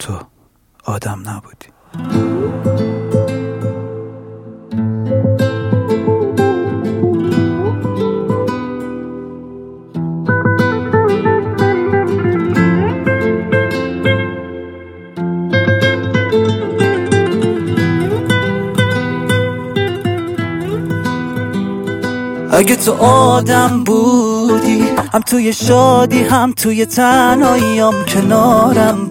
تو آدم نبودی. اگه تو آدم بودی، هم توی شادی هم توی تنهاییام کنارم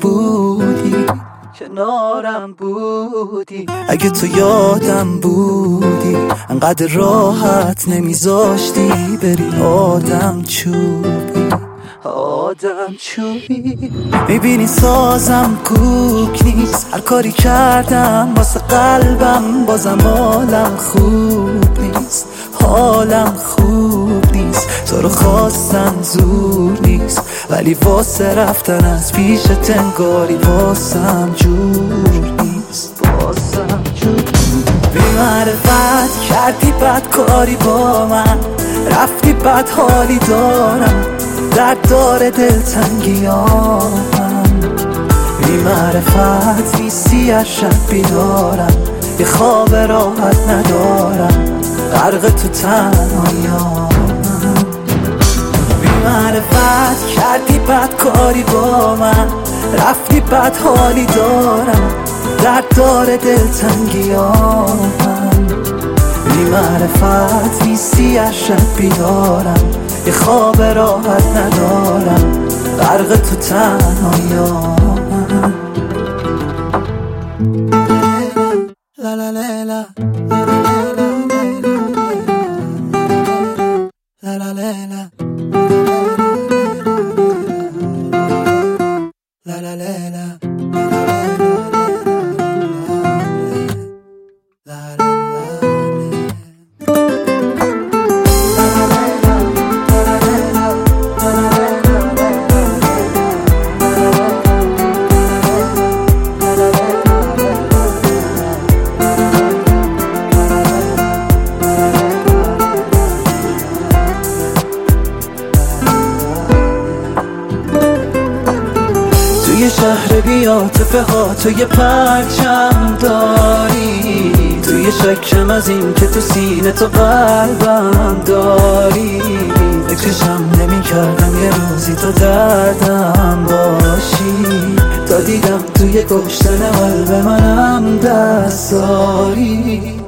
بودی. اگه تو یادم بودی، انقدر راحت نمیذاشتی بری آدم چوبی. میبینی سازم کوک نیست، هر کاری کردم واسه قلبم بازم حالم خوب نیست. تو رو خواستم زور نیست، ولی واسه رفتن از پیش تنگاری واسم جور نیست. بی معرفت کردی بد کاری با من، رفتی بد حالی دارم، درد داره دلتنگیامم. بی معرفت نیستی از شب بیدارم، یه خواب راحت ندارم، غرق تو تنهاییام. بی معرفت کردی بد کاری با من، رفتی بد حالی دارم، درد داره دلتنگیامم. بی معرفت نیستی از شب بیدارم، یه خواب راحت ندارم، غرق تو تنهاییام. لا لا لا لا لا لا لا لا لا لا. توی شهر بی‌عاطفه ها تو یه پرچم داری، توی شکم از این که تو سینه تو قلبم داری. فکرشم نمی کردم یه روزی تو دردم باشی، تا دیدم توی کشتن قلب منم دست داری.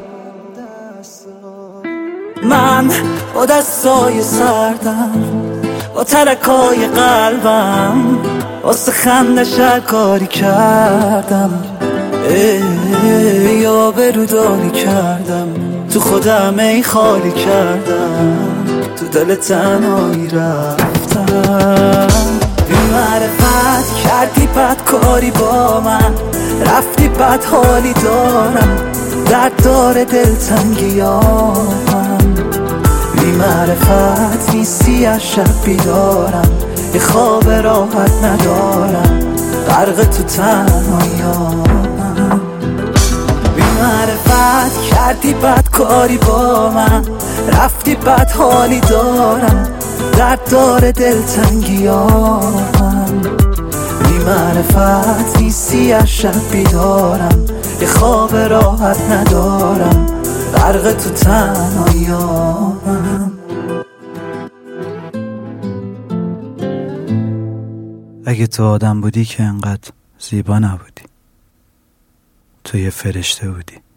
من با دستای سردم، با ترکای قلبم، واسه خندش هر کاری کردم، یا بروداری کردم، تو خودم ای خالی کردم، تو دل تنهایی رفتم. بی معرفت کردی بد کاری با من، رفتی بد حالی دارم، درد داره دلتنگیامم. بی معرفت نیستی از شب بیدارم، یه خواب راحت ندارم، غرق تو تنهاییام. بی معرفت کردی بد کاری با من، رفتی بد حالی دارم، درد داره دلتنگیامم. بی معرفت نیستی از شب بیدارم، یه خواب راحت ندارم، غرق تو تنهاییام. اگه تو آدم بودی که انقدر زیبا نبودی، تو یه فرشته بودی.